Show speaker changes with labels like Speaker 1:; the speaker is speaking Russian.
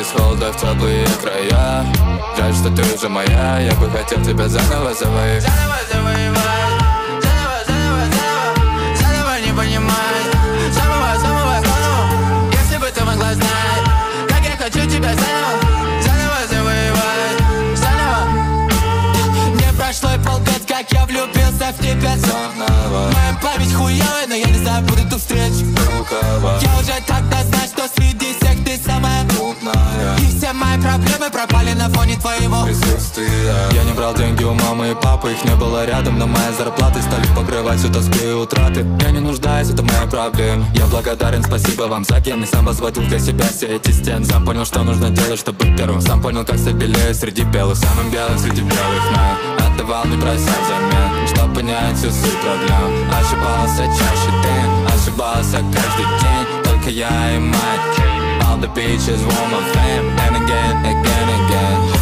Speaker 1: из холода в теплые края. Жаль, что ты уже моя, я бы хотел тебя заново завоевать.
Speaker 2: Заново завоевать, заново не понимать. Самого, если бы ты могла знать, как я хочу тебя заново завоевать, заново. Не прошло и полгода, как я влюбился в тебя снова. Моя память хуёвая, но я не забуду ту встречу. Я уже тогда знаю, что среди всех ты самая умная. И все мои проблемы пропали на фоне твоего
Speaker 1: присутствия. Я не брал деньги у мамы и папы, их не было рядом, но мои зарплаты стали покрывать всю тоску и утраты. Я не нуждаюсь, это моя проблема. Я благодарен, спасибо вам за ген. И сам возводил для себя все эти стены. Сам понял, что нужно делать, чтобы быть первым. Сам понял, как стать белее среди белых. Самым белым среди белых, но отдавал, не прося взамен, чтоб понять всю суть проблем. Ошибался чаще ты, ошибался каждый день. Только я и мать. All the beaches want my fame. And again, again, again.